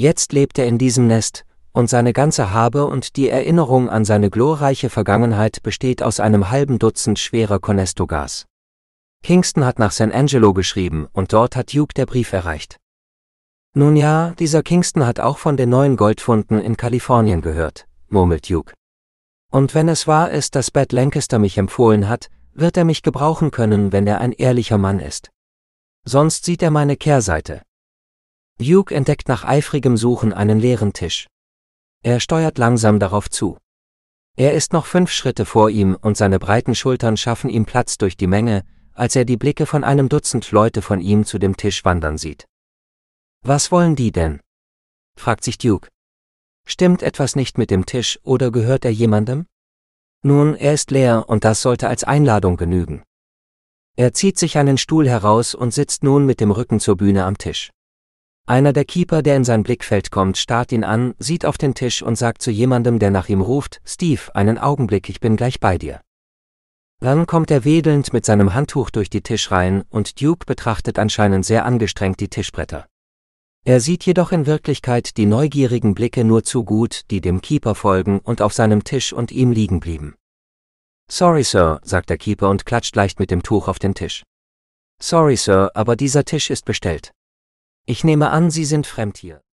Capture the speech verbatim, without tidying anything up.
Jetzt lebt er in diesem Nest, und seine ganze Habe und die Erinnerung an seine glorreiche Vergangenheit besteht aus einem halben Dutzend schwerer Conestogas. Kingston hat nach San Angelo geschrieben und dort hat Duke der Brief erreicht. Nun ja, dieser Kingston hat auch von den neuen Goldfunden in Kalifornien gehört, murmelt Duke. Und wenn es wahr ist, dass Bud Lancaster mich empfohlen hat, wird er mich gebrauchen können, wenn er ein ehrlicher Mann ist. Sonst sieht er meine Kehrseite. Duke entdeckt nach eifrigem Suchen einen leeren Tisch. Er steuert langsam darauf zu. Er ist noch fünf Schritte vor ihm und seine breiten Schultern schaffen ihm Platz durch die Menge, als er die Blicke von einem Dutzend Leute von ihm zu dem Tisch wandern sieht. Was wollen die denn? Fragt sich Duke. Stimmt etwas nicht mit dem Tisch oder gehört er jemandem? Nun, er ist leer und das sollte als Einladung genügen. Er zieht sich einen Stuhl heraus und sitzt nun mit dem Rücken zur Bühne am Tisch. Einer der Keeper, der in sein Blickfeld kommt, starrt ihn an, sieht auf den Tisch und sagt zu jemandem, der nach ihm ruft, Steve, einen Augenblick, ich bin gleich bei dir. Dann kommt er wedelnd mit seinem Handtuch durch die Tischreihen und Duke betrachtet anscheinend sehr angestrengt die Tischbretter. Er sieht jedoch in Wirklichkeit die neugierigen Blicke nur zu gut, die dem Keeper folgen und auf seinem Tisch und ihm liegen blieben. Sorry, Sir, sagt der Keeper und klatscht leicht mit dem Tuch auf den Tisch. Sorry, Sir, aber dieser Tisch ist bestellt. Ich nehme an, Sie sind fremd hier.